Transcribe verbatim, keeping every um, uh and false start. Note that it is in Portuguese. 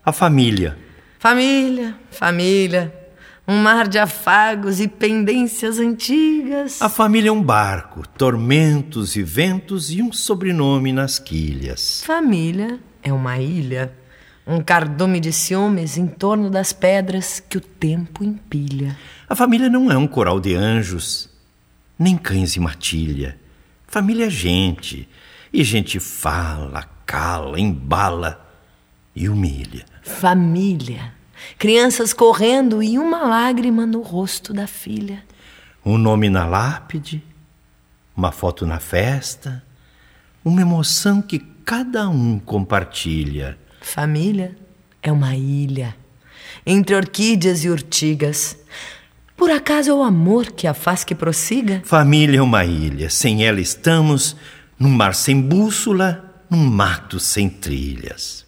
A família. Família, família, um mar de afagos e pendências antigas. A família é um barco, tormentos e ventos e um sobrenome nas quilhas. Família é uma ilha, um cardume de ciúmes em torno das pedras que o tempo empilha. A família não é um coral de anjos, nem cães e matilha. Família é gente, e gente fala, cala, embala e humilha. Família, crianças correndo e uma lágrima no rosto da filha. Um nome na lápide, uma foto na festa, uma emoção que cada um compartilha. Família é uma ilha, entre orquídeas e urtigas. Por acaso é o amor que a faz que prossiga? Família é uma ilha, sem ela estamos num mar sem bússola, num mato sem trilhas.